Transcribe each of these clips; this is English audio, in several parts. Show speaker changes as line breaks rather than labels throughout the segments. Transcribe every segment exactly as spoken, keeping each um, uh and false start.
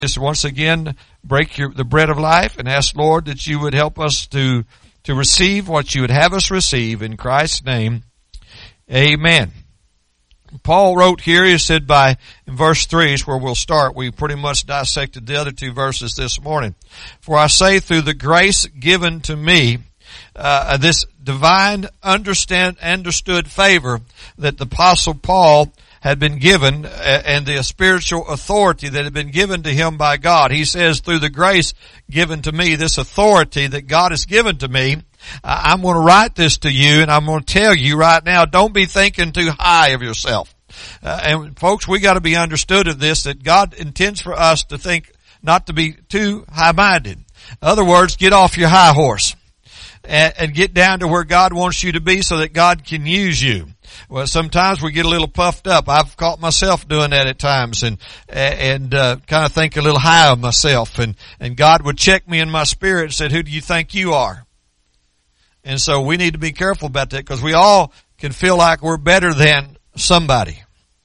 Just once again, break your, the bread of life and ask, Lord, that you would help us to, to receive what you would have us receive in Christ's name. Amen. Paul wrote here, he said by, in verse three is where we'll start. We pretty much dissected the other two verses this morning. For I say through the grace given to me, uh, this divine understand, understood favor that the Apostle Paul had been given, and the spiritual authority that had been given to him by God. He says, through the grace given to me, this authority that God has given to me, I'm going to write this to you, and I'm going to tell you right now, don't be thinking too high of yourself. Uh, and folks, we got to be understood of this, that God intends for us to think, not to be too high-minded. In other words, get off your high horse and, and get down to where God wants you to be so that God can use you. Well, sometimes we get a little puffed up. I've caught myself doing that at times, and and uh, kind of think a little high of myself. And and God would check me in my spirit and said, "Who do you think you are?" And so we need to be careful about that, because we all can feel like we're better than somebody.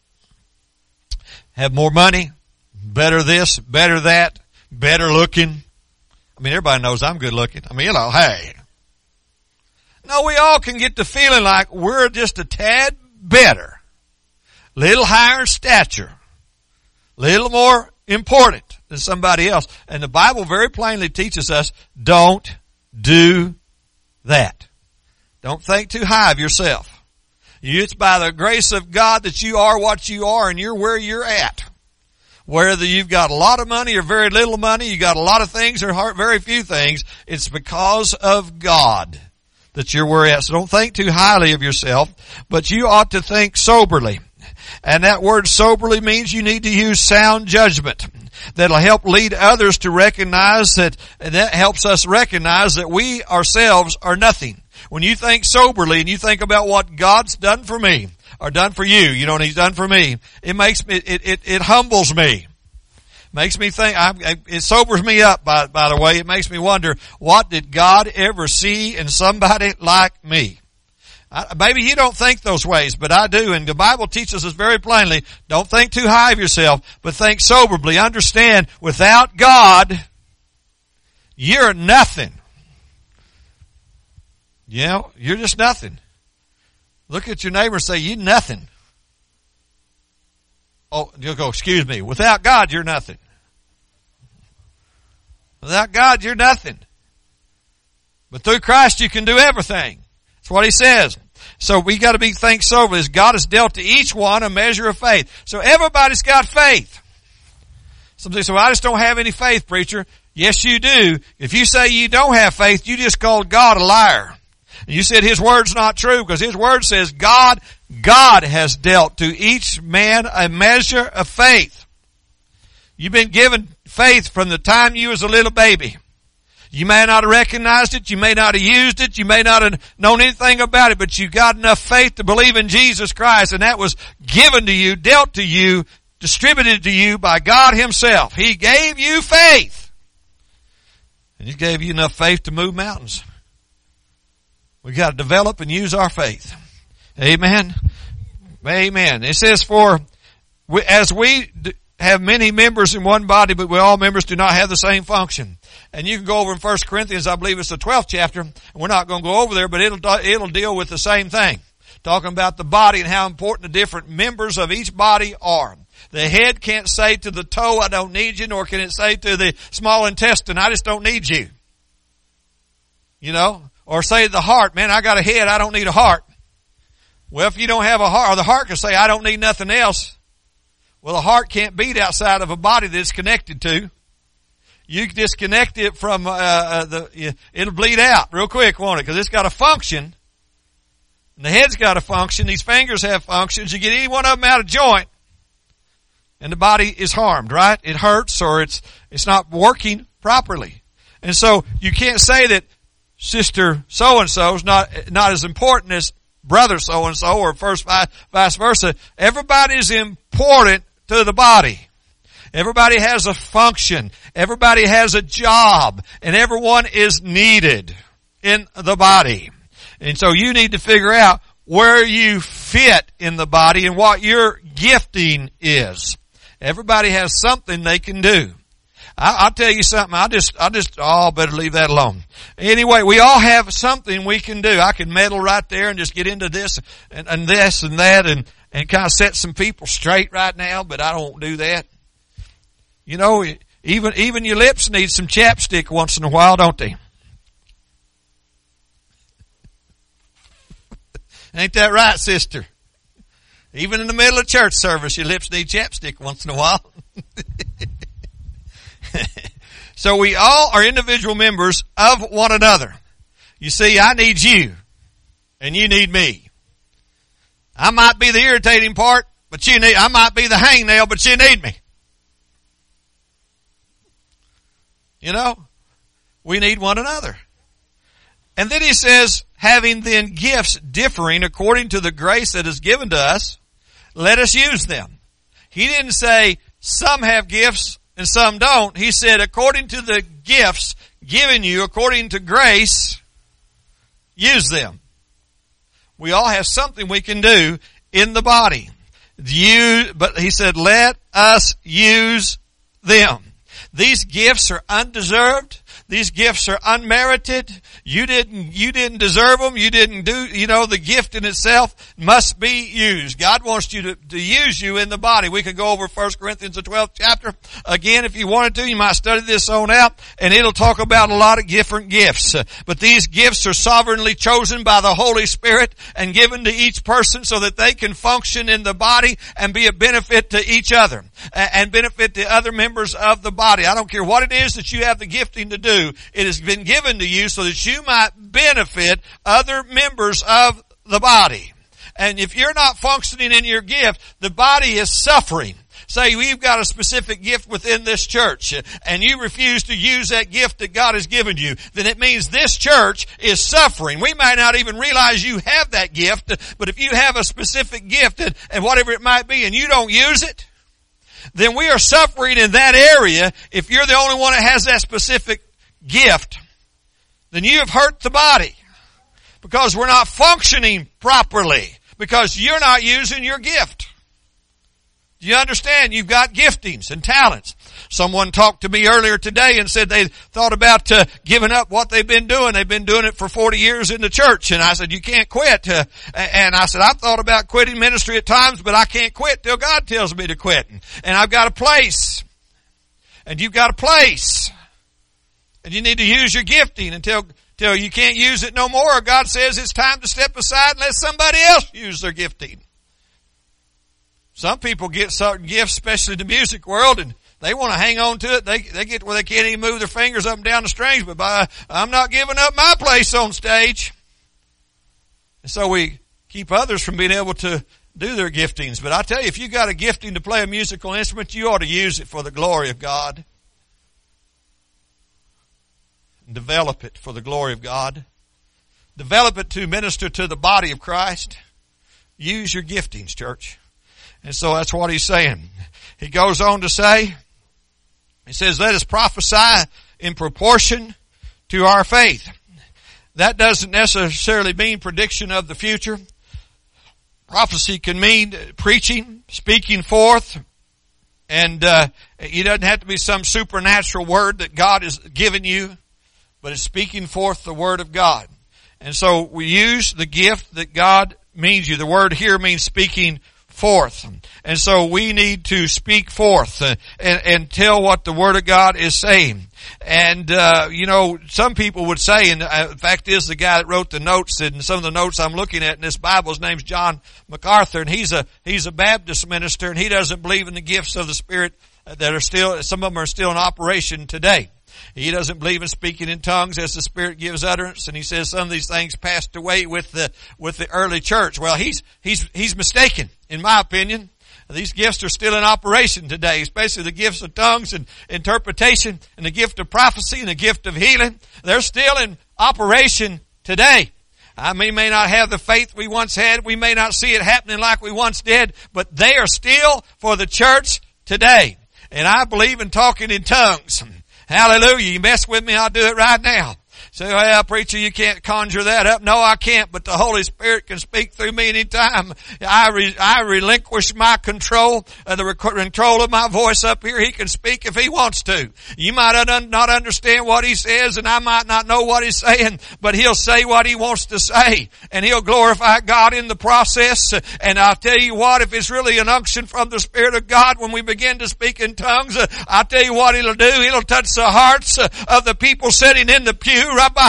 Have more money, better this, better that, better looking. I mean, everybody knows I'm good looking. I mean, you know, hey. No, we all can get to feeling like we're just a tad better, little higher in stature, little more important than somebody else. And the Bible very plainly teaches us, don't do that. Don't think too high of yourself. It's by the grace of God that you are what you are, and you're where you're at. Whether you've got a lot of money or very little money, you got a lot of things or very few things, it's because of God that you're where you're at. So don't think too highly of yourself, but you ought to think soberly. And that word soberly means you need to use sound judgment that'll help lead others to recognize that, and that helps us recognize that we ourselves are nothing. When you think soberly and you think about what God's done for me, or done for you, you know what He's done for me, it makes me, it, it, it humbles me. Makes me think, I, it sobers me up, by, by the way. It makes me wonder, what did God ever see in somebody like me? I, maybe you don't think those ways, but I do. And the Bible teaches us very plainly, don't think too high of yourself, but think soberly. Understand, without God, you're nothing. You know, you're just nothing. Look at your neighbor and say, you nothing. Oh, you'll go, excuse me. Without God, you're nothing. Without God, you're nothing. But through Christ, you can do everything. That's what He says. So we got to be think soberly. As God has dealt to each one a measure of faith. So everybody's got faith. Somebody say, well, I just don't have any faith, preacher. Yes, you do. If you say you don't have faith, you just called God a liar. And you said His word's not true, because His word says God, God has dealt to each man a measure of faith. You've been given faith from the time you was a little baby. You may not have recognized it, you may not have used it, you may not have known anything about it, but you got enough faith to believe in Jesus Christ, and that was given to you, dealt to you, distributed to you by God Himself. He gave you faith. And He gave you enough faith to move mountains. We got to develop and use our faith. Amen. Amen. It says, for we, as we have many members in one body, but we all members do not have the same function. And you can go over in First Corinthians, I believe it's the twelfth chapter. And we're not going to go over there, but it'll, it'll deal with the same thing. Talking about the body and how important the different members of each body are. The head can't say to the toe, I don't need you, nor can it say to the small intestine, I just don't need you. You know? Or say to the heart, man, I got a head, I don't need a heart. Well, if you don't have a heart, or the heart can say, I don't need nothing else. Well, the heart can't beat outside of a body that it's connected to. You disconnect it from, uh, uh the, it'll bleed out real quick, won't it? Because it's got a function. And the head's got a function. These fingers have functions. You get any one of them out of joint, and the body is harmed, right? It hurts, or it's, it's not working properly. And so you can't say that sister so-and-so is not, not as important as brother so-and-so, or first vice versa. Everybody is important to the body. Everybody has a function. Everybody has a job. And everyone is needed in the body. And so you need to figure out where you fit in the body and what your gifting is. Everybody has something they can do. I, I'll tell you something. I just, I just, oh, better leave that alone. Anyway, we all have something we can do. I can meddle right there and just get into this and, and this and that and, and kind of set some people straight right now, but I don't do that. You know, even, even your lips need some chapstick once in a while, don't they? Ain't that right, sister? Even in the middle of church service, your lips need chapstick once in a while. So we all are individual members of one another. You see, I need you, and you need me. I might be the irritating part, but you need, I might be the hangnail, but you need me. You know, we need one another. And then he says, having then gifts differing according to the grace that is given to us, let us use them. He didn't say some have gifts and some don't. He said according to the gifts given you, according to grace, use them. We all have something we can do in the body. You, but he said, let us use them. These gifts are undeserved. These gifts are unmerited. You didn't, you didn't deserve them. You didn't do, you know, the gift in itself must be used. God wants you to, to use you in the body. We could go over First Corinthians, the twelfth chapter. Again, if you wanted to, you might study this on out, and it'll talk about a lot of different gifts. But these gifts are sovereignly chosen by the Holy Spirit and given to each person so that they can function in the body and be a benefit to each other and benefit the other members of the body. I don't care what it is that you have the gifting to do. It has been given to you so that you might benefit other members of the body. And if you're not functioning in your gift, the body is suffering. Say we've got a specific gift within this church and you refuse to use that gift that God has given you, then it means this church is suffering. We might not even realize you have that gift, but if you have a specific gift and, and whatever it might be and you don't use it, then we are suffering in that area. If you're the only one that has that specific gift, then you have hurt the body because we're not functioning properly because you're not using your gift. Do you understand? You've got giftings and talents. Someone talked to me earlier today and said they thought about uh, giving up what they've been doing. They've been doing it for forty years in the church. And I said, you can't quit. Uh, and I said, I've thought about quitting ministry at times, but I can't quit till God tells me to quit. And I've got a place. And you've got a place. And you need to use your gifting until, until you can't use it no more. Or God says it's time to step aside and let somebody else use their gifting. Some people get certain gifts, especially in the music world, and they want to hang on to it. They, they get where they can't even move their fingers up and down the strings, but by, I'm not giving up my place on stage. And so we keep others from being able to do their giftings. But I tell you, if you got a gifting to play a musical instrument, you ought to use it for the glory of God. Develop it for the glory of God. Develop it to minister to the body of Christ. Use your giftings, church. And so that's what he's saying. He goes on to say, he says, let us prophesy in proportion to our faith. That doesn't necessarily mean prediction of the future. Prophecy can mean preaching, speaking forth, and uh, it doesn't have to be some supernatural word that God has given you, but it's speaking forth the word of God. And so we use the gift that God means you. The word here means speaking forth. And so we need to speak forth uh, and, and tell what the Word of God is saying. And, uh, you know, some people would say, and uh, the fact is the guy that wrote the notes, and some of the notes I'm looking at in this Bible, his name's John MacArthur, and he's a, he's a Baptist minister, and he doesn't believe in the gifts of the Spirit that are still, some of them are still in operation today. He doesn't believe in speaking in tongues as the Spirit gives utterance, and he says some of these things passed away with the, with the early church. Well, he's, he's, he's mistaken, in my opinion. These gifts are still in operation today, especially the gifts of tongues and interpretation and the gift of prophecy and the gift of healing. They're still in operation today. I mean, may not have the faith we once had. We may not see it happening like we once did, but they are still for the church today. And I believe in talking in tongues. Hallelujah. You mess with me, I'll do it right now. Say, well, preacher, you can't conjure that up. No, I can't, but the Holy Spirit can speak through me anytime I re, I relinquish my control, uh, the rec- control of my voice up here. He can speak if He wants to. You might un- not understand what He says, and I might not know what He's saying, but He'll say what He wants to say, and He'll glorify God in the process. And I'll tell you what, if it's really an unction from the Spirit of God, when we begin to speak in tongues, uh, I'll tell you what It'll do. It'll touch the hearts uh, of the people sitting in the pew.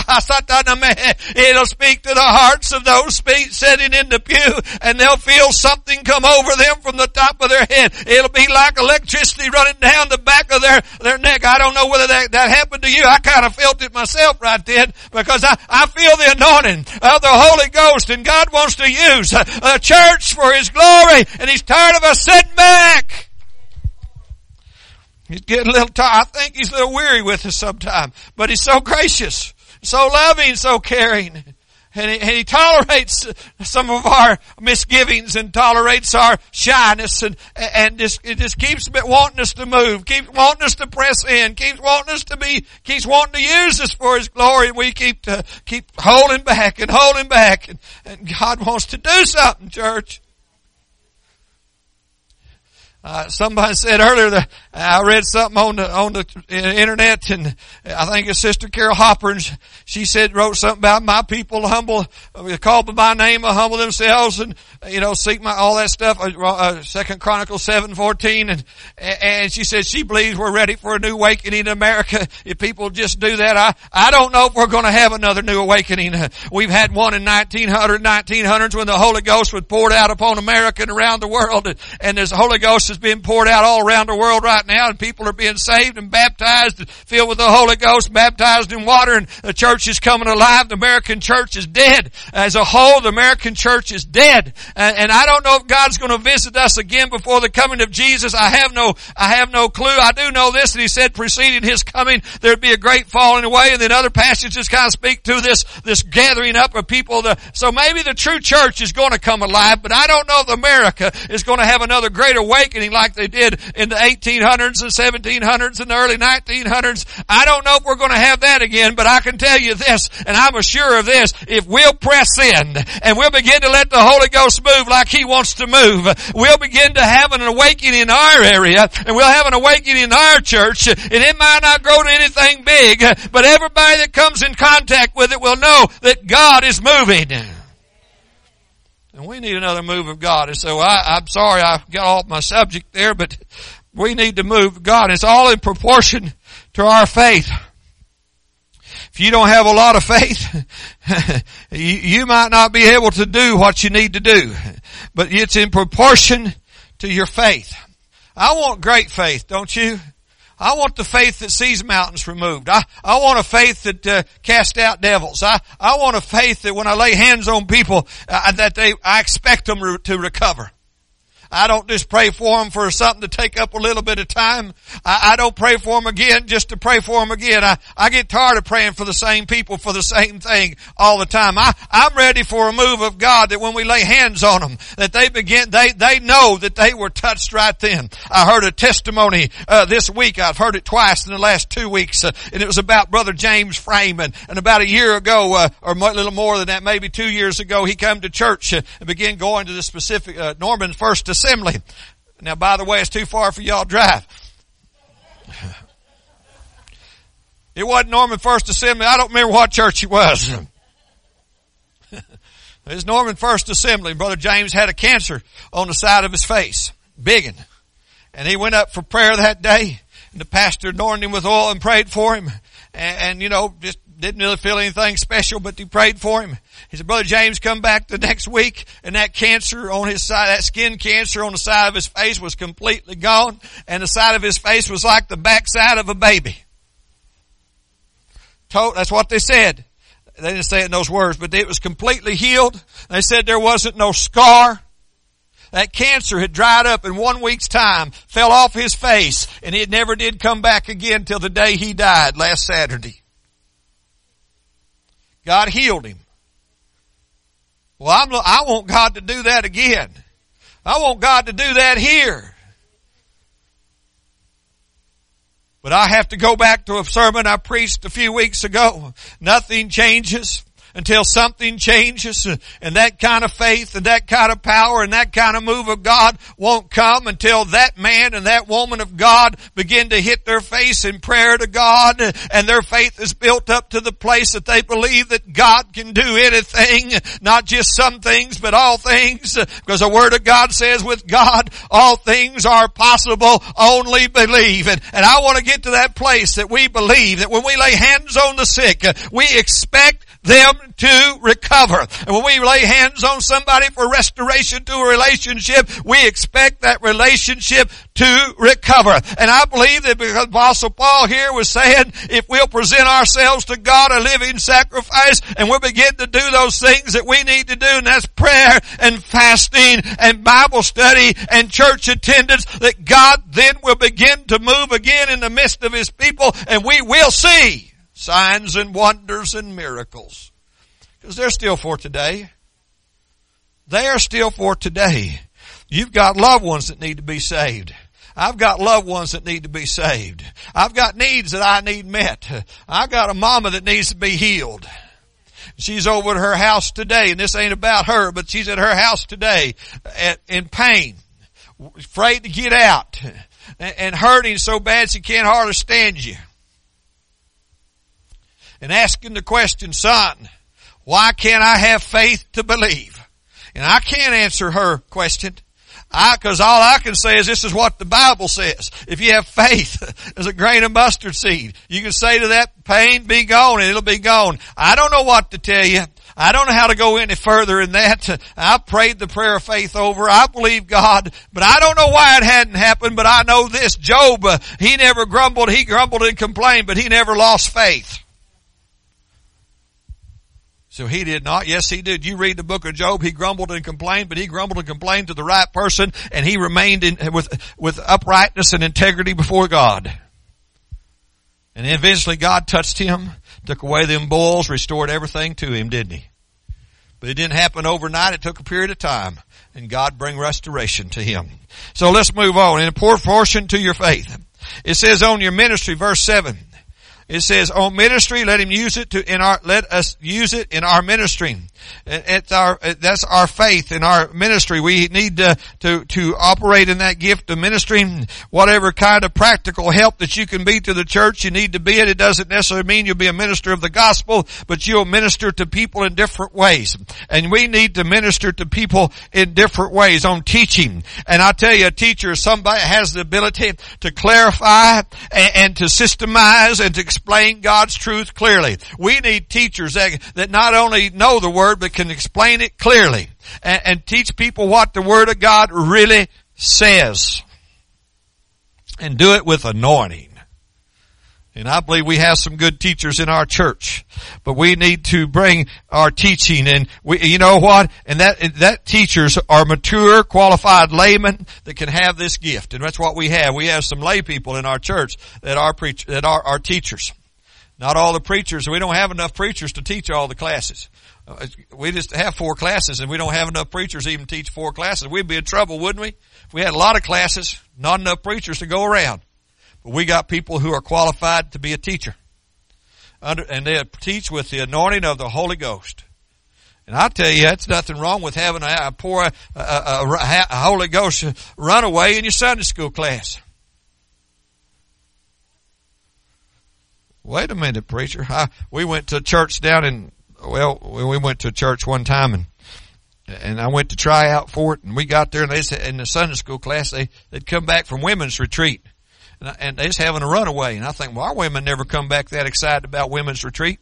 It'll speak to the hearts of those sitting in the pew, and they'll feel something come over them from the top of their head. It'll be like electricity running down the back of their, their neck. I don't know whether that, that happened to you. I kind of felt it myself right then, because I, I feel the anointing of the Holy Ghost, and God wants to use a, a church for His glory, and He's tired of us sitting back. He's getting a little tired. I think He's a little weary with us sometime, but He's so gracious, so loving, so caring. And he, and he tolerates some of our misgivings and tolerates our shyness, and, and just, it just keeps wanting us to move, keeps wanting us to press in, keeps wanting us to be, keeps wanting to use us for His glory, and we keep to, keep holding back and holding back, and, and God wants to do something, church. Uh, somebody said earlier that I read something on the, on the internet, and I think it's Sister Carol Hopper, and she said, wrote something about my people humble, called by my name, humble themselves, and, you know, seek my, all that stuff, uh, Second Chronicles seven fourteen, and, and she said she believes we're ready for a new awakening in America if people just do that. I, I don't know if we're going to have another new awakening. We've had one in nineteen hundred, nineteen hundreds when the Holy Ghost was poured out upon America and around the world, and, and this Holy Ghost is being poured out all around the world right now, and people are being saved and baptized and filled with the Holy Ghost, baptized in water, and the church is coming alive. The American church is dead. As a whole, the American church is dead. And, and I don't know if God's going to visit us again before the coming of Jesus. I have no, I have no clue. I do know this, that He said preceding His coming, there'd be a great falling away, and then other passages kind of speak to this, this gathering up of people. To, so maybe the true church is going to come alive, but I don't know if America is going to have another great awakening like they did in the eighteen hundreds and seventeen hundreds and the early nineteen hundreds. I don't know if we're going to have that again, but I can tell you this, and I'm sure of this, if we'll press in and we'll begin to let the Holy Ghost move like He wants to move, we'll begin to have an awakening in our area, and we'll have an awakening in our church, and it might not grow to anything big, but everybody that comes in contact with it will know that God is moving. And we need another move of God. And so I, I'm sorry I got off my subject there, but we need to move God. It's all in proportion to our faith. If you don't have a lot of faith, you, you might not be able to do what you need to do. But it's in proportion to your faith. I want great faith, don't you? I want the faith that sees mountains removed. I, I want a faith that uh, casts out devils. I, I want a faith that when I lay hands on people, uh, that they, I expect them re- to recover. I don't just pray for them for something to take up a little bit of time. I, I don't pray for them again just to pray for them again. I, I get tired of praying for the same people for the same thing all the time. I, I'm ready for a move of God that when we lay hands on them, that they begin, they, they know that they were touched right then. I heard a testimony, uh, this week. I've heard it twice in the last two weeks, uh, and it was about Brother James Freeman. And about a year ago, uh, or a little more than that, maybe two years ago, he came to church uh, and began going to the specific, uh, Norman First Assembly. Now, by the way, it's too far for y'all to drive. It wasn't Norman First Assembly. I don't remember what church it was. It was Norman First Assembly. Brother James had a cancer on the side of his face. Biggin. And he went up for prayer that day. And the pastor anointed him with oil and prayed for him. And, and you know, just didn't really feel anything special, but he prayed for him. He said, Brother James come back the next week, and that cancer on his side, that skin cancer on the side of his face was completely gone, and the side of his face was like the backside of a baby. That's what they said. They didn't say it in those words, but it was completely healed. They said there wasn't no scar. That cancer had dried up in one week's time, fell off his face, and it never did come back again till the day he died last Saturday. God healed him. Well, I'm, I want God to do that again. I want God to do that here. But I have to go back to a sermon I preached a few weeks ago. Nothing changes until something changes, and that kind of faith and that kind of power and that kind of move of God won't come until that man and that woman of God begin to hit their face in prayer to God, and their faith is built up to the place that they believe that God can do anything, not just some things, but all things, because the Word of God says with God, all things are possible, only believe. And, and I want to get to that place that we believe that when we lay hands on the sick, we expect them to recover. And when we lay hands on somebody for restoration to a relationship, we expect that relationship to recover. And I believe that because Apostle Paul here was saying, if we'll present ourselves to God a living sacrifice, and we'll begin to do those things that we need to do, and that's prayer and fasting and Bible study and church attendance, that God then will begin to move again in the midst of His people, and we will see signs and wonders and miracles. Because they're still for today. They are still for today. You've got loved ones that need to be saved. I've got loved ones that need to be saved. I've got needs that I need met. I've got a mama that needs to be healed. She's over at her house today, and this ain't about her, but she's at her house today at, in pain, afraid to get out, and, and hurting so bad she can't hardly stand you. And asking the question, son, why can't I have faith to believe? And I can't answer her question. I, cause all I can say is this is what the Bible says. If you have faith as a grain of mustard seed, you can say to that pain, be gone, and it'll be gone. I don't know what to tell you. I don't know how to go any further in that. I prayed the prayer of faith over. I believe God, but I don't know why it hadn't happened, but I know this. Job, uh, he never grumbled. He grumbled and complained, but he never lost faith. So he did not. Yes, he did. You read the book of Job. He grumbled and complained, but he grumbled and complained to the right person, and he remained in, with, with uprightness and integrity before God. And eventually God touched him, took away them bulls, restored everything to him, didn't he? But it didn't happen overnight. It took a period of time, and God bring restoration to him. So let's move on. In a proportion to your faith. It says on your ministry, verse seven. It says, on ministry, let him use it to, in our, let us use it in our ministry. It's our, that's our faith in our ministry. We need to, to, to operate in that gift of ministry. Whatever kind of practical help that you can be to the church, you need to be it. It doesn't necessarily mean you'll be a minister of the gospel, but you'll minister to people in different ways. And we need to minister to people in different ways on teaching. And I tell you, a teacher is somebody that has the ability to clarify and, and to systemize and to explain God's truth clearly. We need teachers that, that not only know the Word, but can explain it clearly and, and teach people what the Word of God really says. And do it with anointing. And I believe we have some good teachers in our church, but we need to bring our teaching, and we, you know what? And that, that teachers are mature, qualified laymen that can have this gift. And that's what we have. We have some lay people in our church that are preach, that are our teachers. Not all the preachers. We don't have enough preachers to teach all the classes. Uh, we just have four classes, and we don't have enough preachers to even teach four classes. We'd be in trouble, wouldn't we? If we had a lot of classes, not enough preachers to go around. But we got people who are qualified to be a teacher. Under, and they teach with the anointing of the Holy Ghost. And I tell you, that's nothing wrong with having a, a poor a, a, a, a Holy Ghost runaway in your Sunday school class. Wait a minute, preacher. I, we went to a church down in, well, we went to a church one time, and and I went to try out for it, and we got there, and they said, in the Sunday school class, they, they'd come back from women's retreat, and, and they was having a runaway. And I think, well, our women never come back that excited about women's retreat.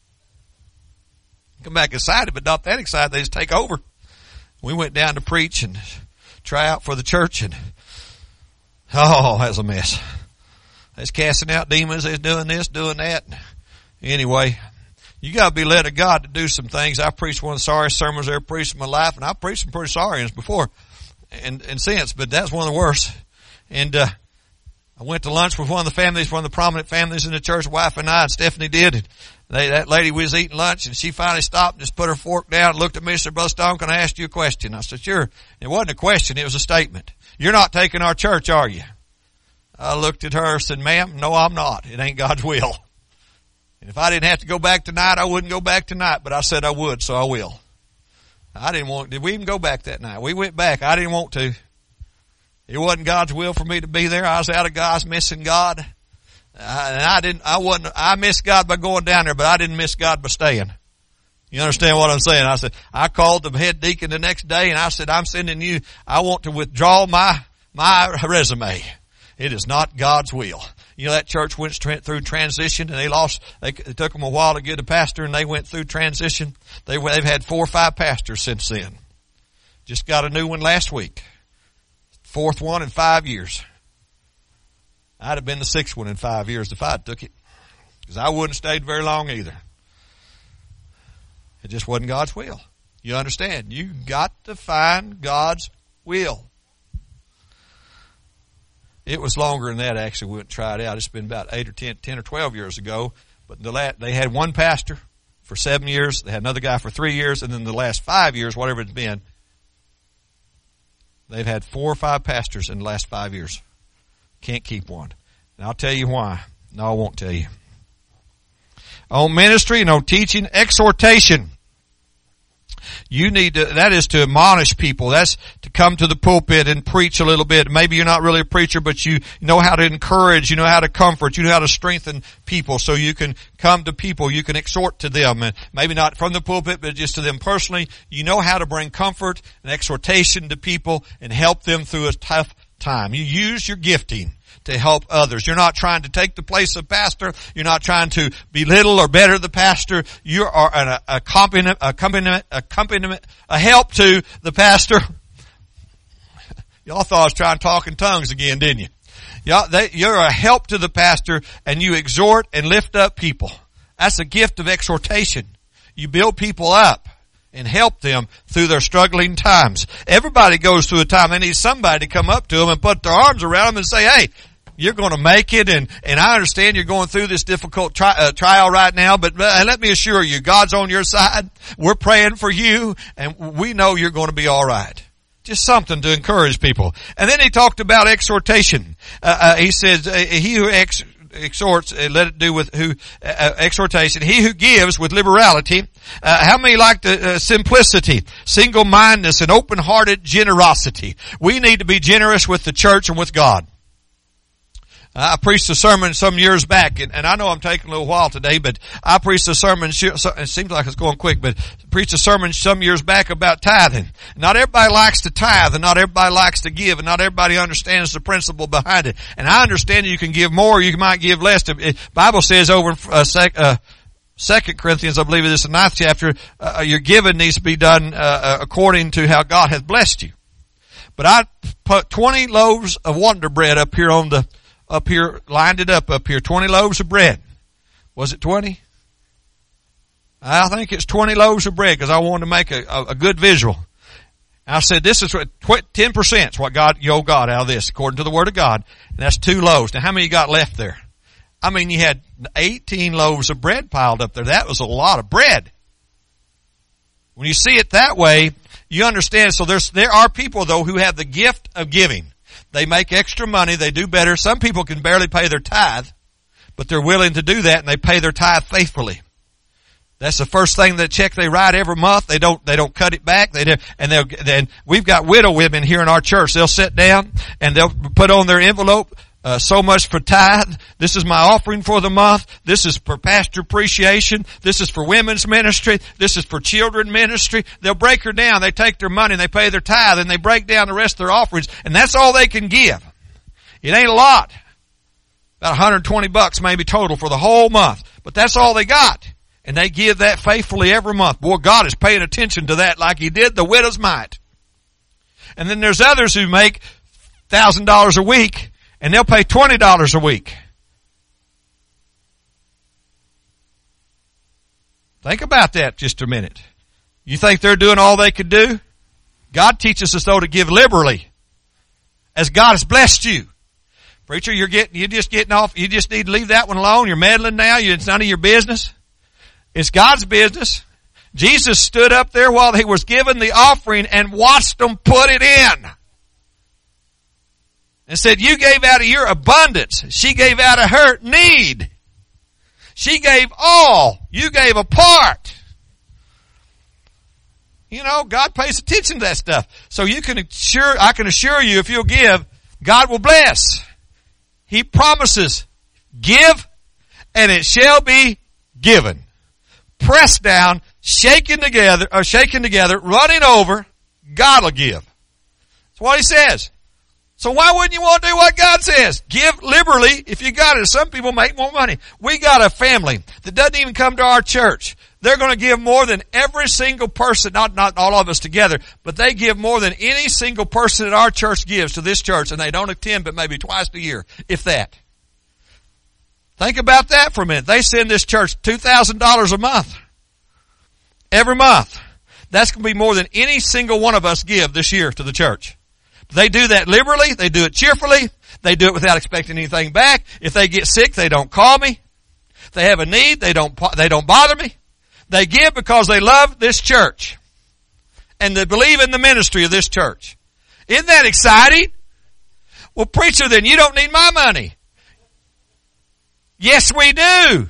Come back excited, but not that excited. They just take over. We went down to preach and try out for the church, and oh, that was a mess. They was casting out demons. They was doing this, doing that. Anyway, you got to be led of God to do some things. I preached one of the sorriest sermons I ever preached in my life, and I preached some pretty sorry ones before and, and since, but that's one of the worst. And uh I went to lunch with one of the families, one of the prominent families in the church, wife and I, and Stephanie did. And they, that lady was eating lunch, and she finally stopped and just put her fork down and looked at me and said, Brother Stone, can I ask you a question? I said, sure. It wasn't a question, it was a statement. You're not taking our church, are you? I looked at her and said, ma'am, no, I'm not. It ain't God's will. And if I didn't have to go back tonight, I wouldn't go back tonight, but I said I would, so I will. I didn't want, did we even go back that night? We went back. I didn't want to. It wasn't God's will for me to be there. I was out of God, I was missing God. I, and I didn't, I wasn't, I missed God by going down there, but I didn't miss God by staying. You understand what I'm saying? I said, I called the head deacon the next day and I said, I'm sending you, I want to withdraw my, my resume. It is not God's will. You know, that church went through transition and they lost, they, it took them a while to get a pastor and they went through transition. They, they've had four or five pastors since then. Just got a new one last week. Fourth one in five years. I'd have been the sixth one in five years if I'd took it. Because I wouldn't have stayed very long either. It just wasn't God's will. You understand? You got to find God's will. It was longer than that, actually. We went and tried it out. It's been about eight or ten, ten or twelve years ago. But the last, they had one pastor for seven years. They had another guy for three years. And then the last five years, whatever it's been, they've had four or five pastors in the last five years. Can't keep one. And I'll tell you why. No, I won't tell you. On ministry, no teaching, exhortation. You need to, that is to admonish people. That's to come to the pulpit and preach a little bit. Maybe you're not really a preacher, but you know how to encourage, you know how to comfort, you know how to strengthen people so you can come to people, you can exhort to them. And maybe not from the pulpit, but just to them personally. You know how to bring comfort and exhortation to people and help them through a tough time. You use your gifting to help others. You're not trying to take the place of pastor. You're not trying to belittle or better the pastor. You are an accompaniment, accompaniment, accompaniment, a help to the pastor. Y'all thought I was trying to talk in tongues again, didn't you? Y'all, they, you're a help to the pastor and you exhort and lift up people. That's a gift of exhortation. You build people up and help them through their struggling times. Everybody goes through a time. They need somebody to come up to them and put their arms around them and say, hey, you're going to make it, and, and I understand you're going through this difficult tri- uh, trial right now, but uh, let me assure you, God's on your side. We're praying for you, and we know you're going to be all right. Just something to encourage people. And then he talked about exhortation. Uh, uh, he says, uh, he who ex- exhorts, uh, let it do with who uh, exhortation. He who gives with liberality. Uh, how many like the uh, simplicity, single-mindedness, and open-hearted generosity? We need to be generous with the church and with God. I preached a sermon some years back, and, and I know I'm taking a little while today, but I preached a sermon, it seems like it's going quick, but preached a sermon some years back about tithing. Not everybody likes to tithe, and not everybody likes to give, and not everybody understands the principle behind it. And I understand you can give more, you might give less. The Bible says over in uh, sec, uh, Second Corinthians, I believe it is the ninth chapter, uh, your giving needs to be done uh, according to how God has blessed you. But I put twenty loaves of Wonder Bread up here on the Up here, lined it up up here, twenty loaves of bread. Was it twenty? I think it's twenty loaves of bread because I wanted to make a, a, a good visual. And I said, this is what, ten percent is what God, you owe God out of this, according to the Word of God. And that's two loaves. Now how many you got left there? I mean, you had eighteen loaves of bread piled up there. That was a lot of bread. When you see it that way, you understand. So there's, there are people though who have the gift of giving. They make extra money. They do better. Some people can barely pay their tithe, but they're willing to do that, and they pay their tithe faithfully. That's the first thing that check they write every month. They don't, they don't cut it back. They do, and they'll, then we've got widow women here in our church. They'll sit down and they'll put on their envelope, uh, so much for tithe. This is my offering for the month. This is for pastor appreciation. This is for women's ministry. This is for children ministry. They'll break her down. They take their money and they pay their tithe and they break down the rest of their offerings, and that's all they can give. It ain't a lot. About one hundred twenty bucks maybe total for the whole month. But that's all they got. And they give that faithfully every month. Boy, God is paying attention to that like He did the widow's mite. And then there's others who make one thousand dollars a week, and they'll pay twenty dollars a week. Think about that just a minute. You think they're doing all they could do? God teaches us though to give liberally, as God has blessed you. Preacher, you're getting, you're just getting off, you just need to leave that one alone. You're meddling now. It's none of your business. It's God's business. Jesus stood up there while He was giving the offering and watched them put it in. and said, you gave out of your abundance. She gave out of her need. She gave all. You gave a part. You know, God pays attention to that stuff. So you can assure, I can assure you, if you'll give, God will bless. He promises, give, and it shall be given. Pressed down, shaken together, or shaken together, running over, God will give. That's what He says. So why wouldn't you want to do what God says? Give liberally if you got it. Some people make more money. We got a family that doesn't even come to our church. They're going to give more than every single person, not, not all of us together, but they give more than any single person in our church gives to this church, and they don't attend but maybe twice a year, if that. Think about that for a minute. They send this church two thousand dollars a month. Every month. That's going to be more than any single one of us give this year to the church. They do that liberally. They do it cheerfully. They do it without expecting anything back. If they get sick, they don't call me. If they have a need, they don't, they don't bother me. They give because they love this church. And they believe in the ministry of this church. Isn't that exciting? Well, preacher, then you don't need my money. Yes, we do.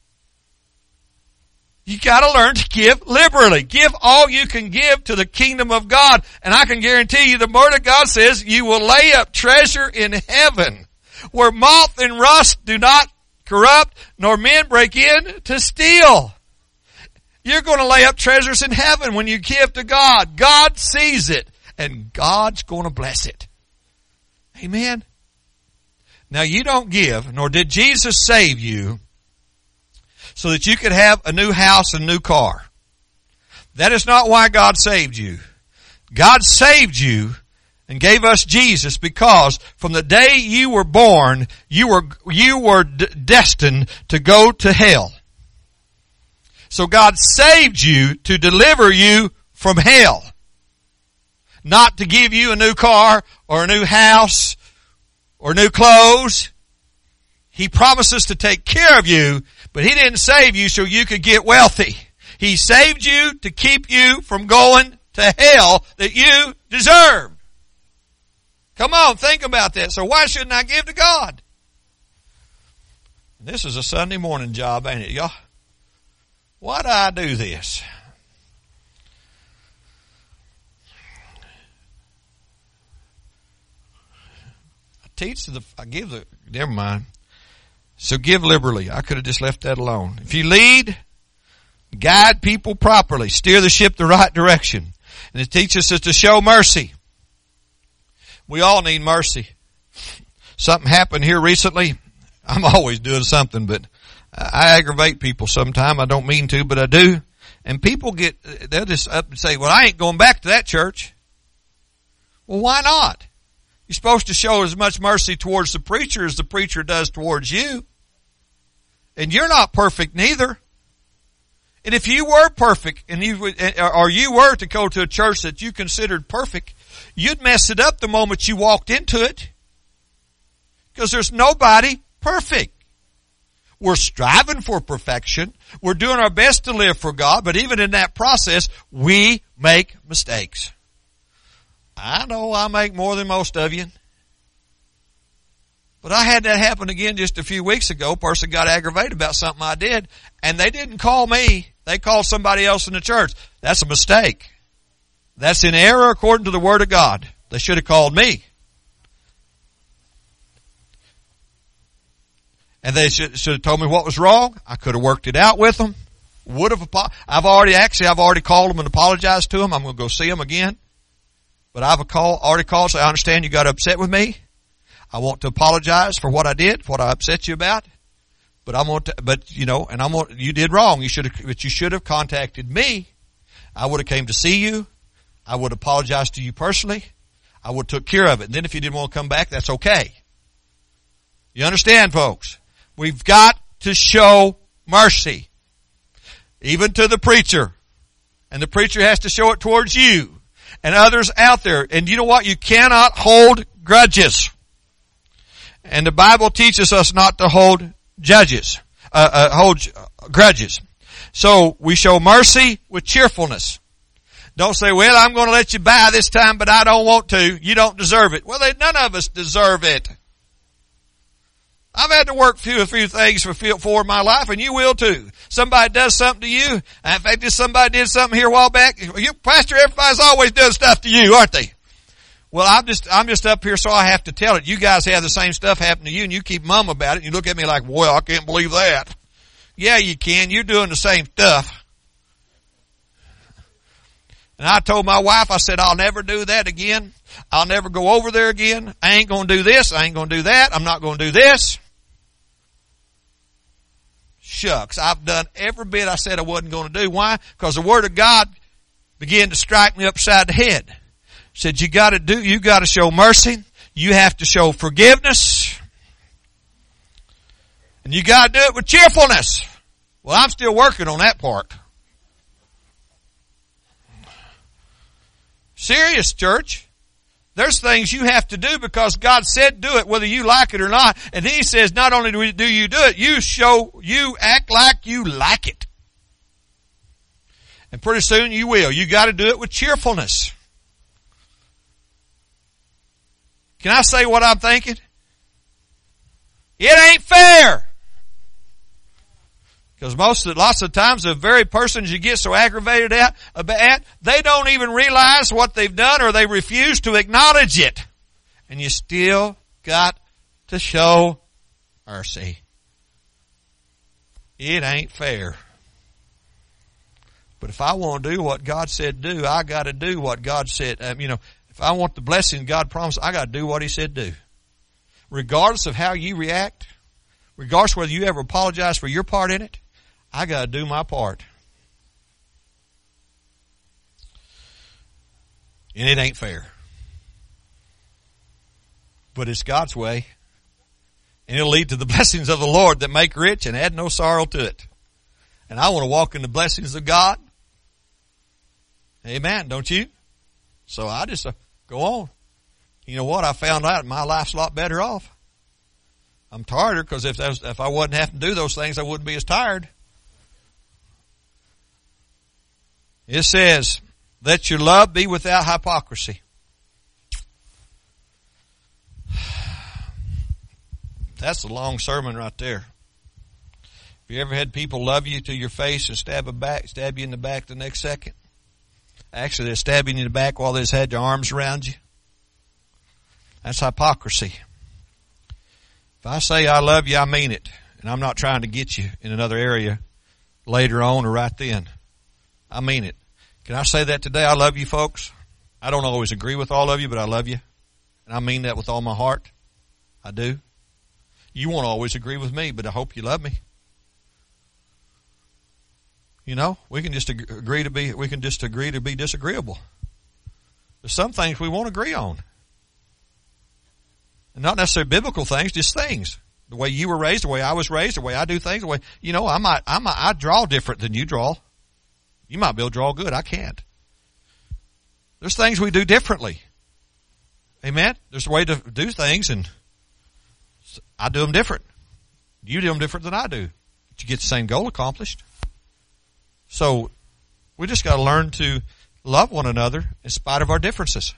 You gotta learn to give liberally. Give all you can give to the kingdom of God. And I can guarantee you the word of God says you will lay up treasure in heaven where moth and rust do not corrupt nor men break in to steal. You're going to lay up treasures in heaven when you give to God. God sees it and God's going to bless it. Amen. Now you don't give, nor did Jesus save you so that you could have a new house and new car. That is not why God saved you. God saved you and gave us Jesus because from the day you were born, you were, you were d- destined to go to hell. So God saved you to deliver you from hell. Not to give you a new car or a new house or new clothes. He promises to take care of you, but He didn't save you so you could get wealthy. He saved you to keep you from going to hell that you deserve. Come on, think about that. So why shouldn't I give to God? This is a Sunday morning job, ain't it, y'all? Why do I do this? I teach the, I give the, never mind. So give liberally. I could have just left that alone. If you lead, guide people properly, steer the ship the right direction. And it teaches us to show mercy. We all need mercy. Something happened here recently. I'm always doing something, but I aggravate people sometime. I don't mean to, but I do. And people get, they'll just up and say, well, I ain't going back to that church. Well, why not? You're supposed to show as much mercy towards the preacher as the preacher does towards you. And you're not perfect neither. And if you were perfect and you would, or you were to go to a church that you considered perfect, you'd mess it up the moment you walked into it. Because there's nobody perfect. We're striving for perfection. We're doing our best to live for God, but even in that process, we make mistakes. I know I make more than most of you. But I had that happen again just a few weeks ago. A person got aggravated about something I did, and they didn't call me. They called somebody else in the church. That's a mistake. That's in error according to the Word of God. They should have called me. And they should, should have told me what was wrong. I could have worked it out with them. Would have, I've already, actually, I've already called them and apologized to them. I'm going to go see them again. But I've call, already called, so I understand you got upset with me. I want to apologize for what I did, what I upset you about. But I want to, but you know, and I want, you did wrong. You should have, but you should have contacted me. I would have came to see you. I would apologize to you personally. I would have took care of it. And then if you didn't want to come back, that's okay. You understand, folks? We've got to show mercy. Even to the preacher. And the preacher has to show it towards you. And others out there. And you know what? You cannot hold grudges. And the Bible teaches us not to hold judges, uh, uh, hold grudges. So we show mercy with cheerfulness. Don't say, well, I'm going to let you buy this time, but I don't want to. You don't deserve it. Well, they, none of us deserve it. I've had to work through a few things for, for my life, and you will too. Somebody does something to you. In fact, if somebody did something here a while back, you, Pastor, everybody's always doing stuff to you, aren't they? Well, I'm just, I'm just up here so I have to tell it. You guys have the same stuff happen to you, and you keep mum about it, and you look at me like, well, I can't believe that. Yeah, you can. You're doing the same stuff. And I told my wife, I said, I'll never do that again. I'll never go over there again. I ain't going to do this. I ain't going to do that. I'm not going to do this. Shucks, I've done every bit I said I wasn't going to do. Why? Because the Word of God began to strike me upside the head. Said, you got to do, you got to show mercy. You have to show forgiveness. And you got to do it with cheerfulness. Well, I'm still working on that part. Serious, church. There's things you have to do because God said do it whether you like it or not. And He says not only do you do it, you show, you act like you like it. And pretty soon you will. You got to do it with cheerfulness. Can I say what I'm thinking? It ain't fair. Because most of, lots of times the very persons you get so aggravated at, at, they don't even realize what they've done or they refuse to acknowledge it. And you still got to show mercy. It ain't fair. But if I want to do what God said do, I got to do what God said. Um, you know, if I want the blessing God promised, I got to do what He said do. Regardless of how you react, regardless whether you ever apologize for your part in it, I got to do my part. And it ain't fair. But it's God's way. And it'll lead to the blessings of the Lord that make rich and add no sorrow to it. And I want to walk in the blessings of God. Amen, don't you? So I just uh, go on. You know what? I found out my life's a lot better off. I'm tireder because if, that was, if I wasn't having to do those things, I wouldn't be as tired. It says, let your love be without hypocrisy. That's a long sermon right there. Have you ever had people love you to your face and stab a back, stab you in the back the next second? Actually, they're stabbing you in the back while they just had their arms around you. That's hypocrisy. If I say I love you, I mean it. And I'm not trying to get you in another area later on or right then. I mean it. Can I say that today? I love you folks. I don't always agree with all of you, but I love you. And I mean that with all my heart. I do. You won't always agree with me, but I hope you love me. You know, we can just agree to be, we can just agree to be disagreeable. There's some things we won't agree on. And not necessarily biblical things, just things. The way you were raised, the way I was raised, the way I do things, the way, you know, I might, I might, I draw different than you draw. You might be able to draw good. I can't. There's things we do differently. Amen? There's a way to do things and I do them different. You do them different than I do. But you get the same goal accomplished. So, we just got to learn to love one another in spite of our differences.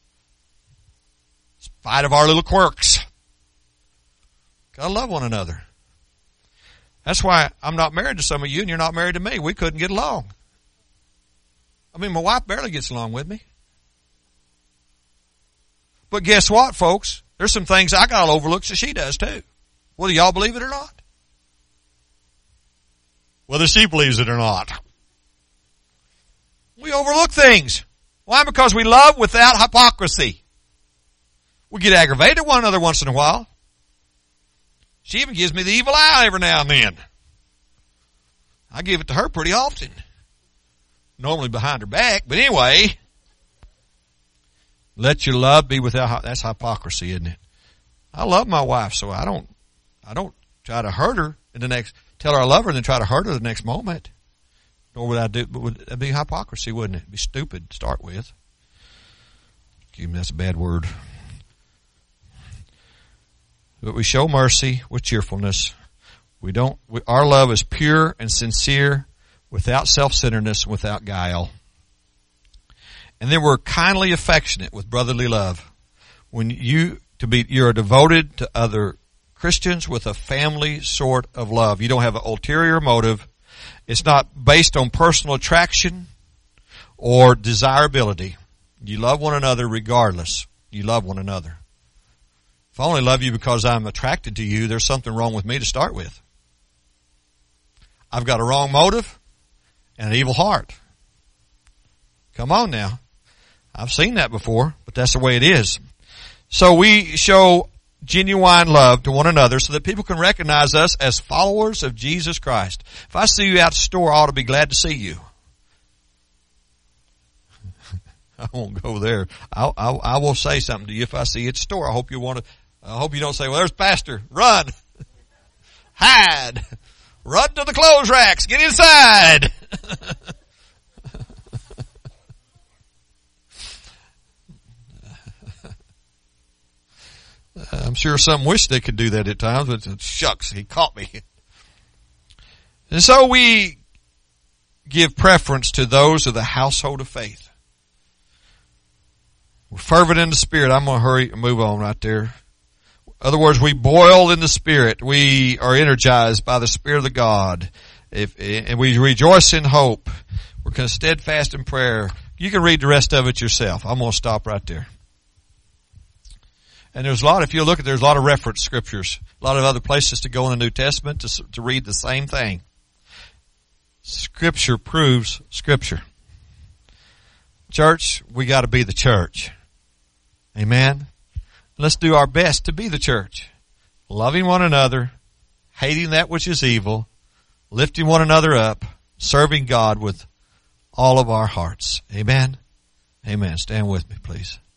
In spite of our little quirks. Got to love one another. That's why I'm not married to some of you and you're not married to me. We couldn't get along. I mean, my wife barely gets along with me. But guess what, folks? There's some things I got overlooked that she does too. Whether y'all believe it or not. Whether she believes it or not. We overlook things. Why? Because we love without hypocrisy. We get aggravated at one another once in a while. She even gives me the evil eye every now and then. I give it to her pretty often. Normally behind her back, but anyway. Let your love be without, that's hypocrisy, isn't it? I love my wife, so I don't, I don't try to hurt her in the next, tell her I love her and then try to hurt her the next moment. Nor would I do, but would it be hypocrisy, wouldn't it? It'd be stupid to start with. Excuse me, that's a bad word. But we show mercy with cheerfulness. We don't, we, our love is pure and sincere, without self-centeredness, without guile. And then we're kindly affectionate with brotherly love. When you, to be, you're devoted to other Christians with a family sort of love. You don't have an ulterior motive. It's not based on personal attraction or desirability. You love one another regardless. You love one another. If I only love you because I'm attracted to you, there's something wrong with me to start with. I've got a wrong motive and an evil heart. Come on now. I've seen that before, but that's the way it is. So we show genuine love to one another so that people can recognize us as followers of Jesus Christ. If I see you out the store, I ought to be glad to see you. I won't go there. I, I, I will say something to you if I see you at the store. I hope you want to, I hope you don't say, well, there's Pastor. Run. Hide. Run to the clothes racks. Get inside. I'm sure some wish they could do that at times, but shucks, he caught me. And so we give preference to those of the household of faith. We're fervent in the Spirit. I'm going to hurry and move on right there. In other words, we boil in the Spirit. We are energized by the Spirit of God. If, and we rejoice in hope. We're kind of steadfast in prayer. You can read the rest of it yourself. I'm going to stop right there. And there's a lot, if you look at, there's a lot of reference scriptures, a lot of other places to go in the New Testament to, to read the same thing. Scripture proves Scripture. Church, we got to be the church. Amen. Let's do our best to be the church. Loving one another, hating that which is evil, lifting one another up, serving God with all of our hearts. Amen. Amen. Stand with me, please.